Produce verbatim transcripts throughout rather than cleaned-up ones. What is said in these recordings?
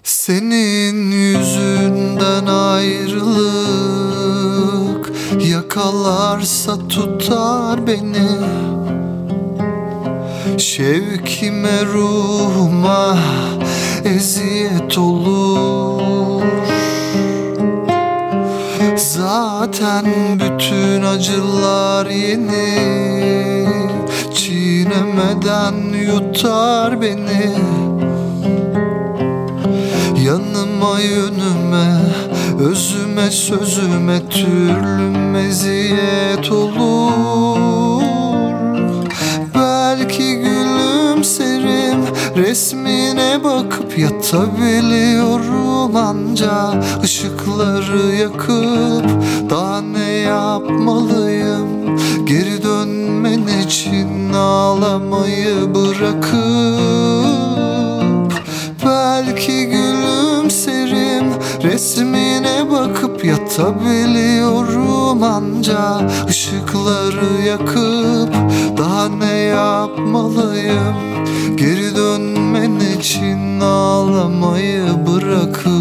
Senin yüzünden ayrılık yakalarsa tutar beni. Şevkime, ruhuma eziyet olur. Zaten bütün acılar yeni, çiğnemeden yutar beni. Yanıma, yönüme, özüme, sözüme türlü meziyet olur. Belki gülümserim, resmine bakıp yatabiliyorum anca. Işıkları yakıp daha ne yapmalıyım? Geri dönmen için ağlamayı bırakıp. Belki gülümserim, resmine bakıp yatabiliyorum anca. Işıkları yakıp daha ne yapmalıyım? Geri dönmen için ağlamayı bırakıp.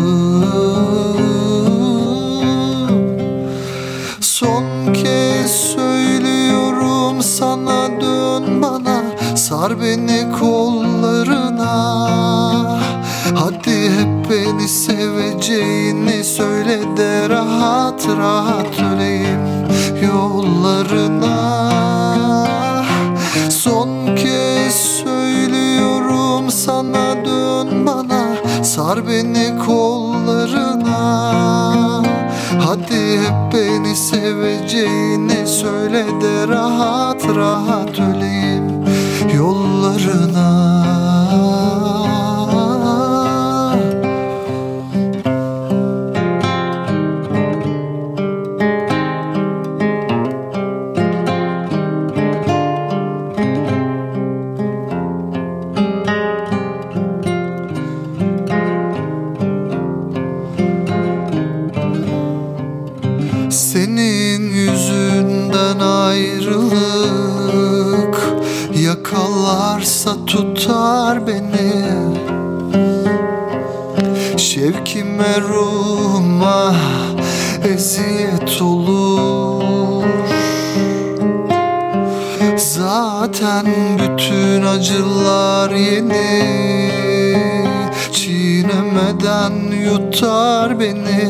Son kez söylüyorum sana, dön bana, sar beni kollarına. Hadi hep beni seveceğini söyle de rahat rahat öleyim yollarına. Son kez söylüyorum sana, dön bana, sar beni kollarına. Hadi hep beni seveceğini söyle de rahat rahat öleyim yollarına. Senin yüzünden ayrılık yakalarsa tutar beni. Şevkime, ruhuma eziyet olur. Zaten bütün acılar yeni, çiğnemeden yutar beni.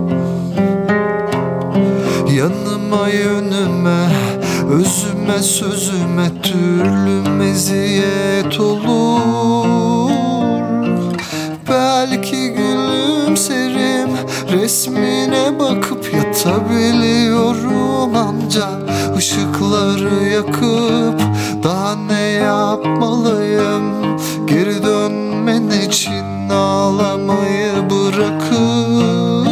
Yanıma, yönüme, özüme, sözüme türlü meziyet olur. Belki gülümserim, resmine bakıp yatabiliyorum anca. Işıkları yakıp daha ne yapmalıyım? Geri dönmen için ağlamayı bırakıp.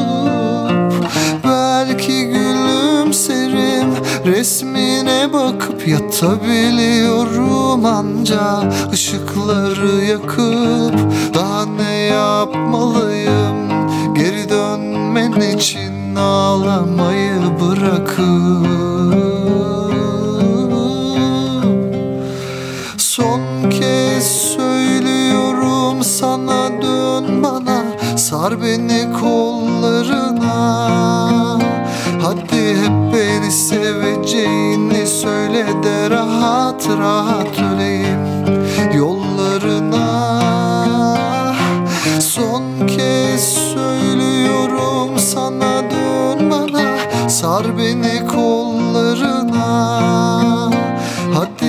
Belki gülümserim, resmine bakıp yatabiliyorum anca. Işıkları yakıp daha ne yapmalıyım? Geri dönmen için ağlamayı bırakıp. Son kez söylüyorum sana, dön bana, sar beni kollarına. Hadi hep beni seveceğini söyle de rahat rahat öleyim yollarına. Son kez söylüyorum sana, dön bana, sar beni kollarına. Hadi